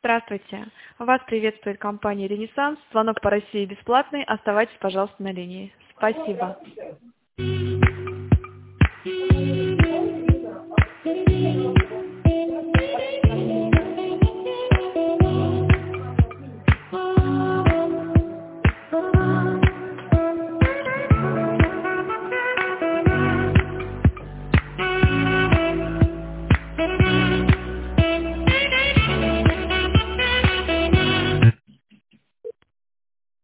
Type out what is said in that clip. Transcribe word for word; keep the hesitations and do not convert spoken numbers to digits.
Здравствуйте. Вас приветствует компания «Ренессанс». Звонок по России бесплатный. Оставайтесь, пожалуйста, на линии. Спасибо.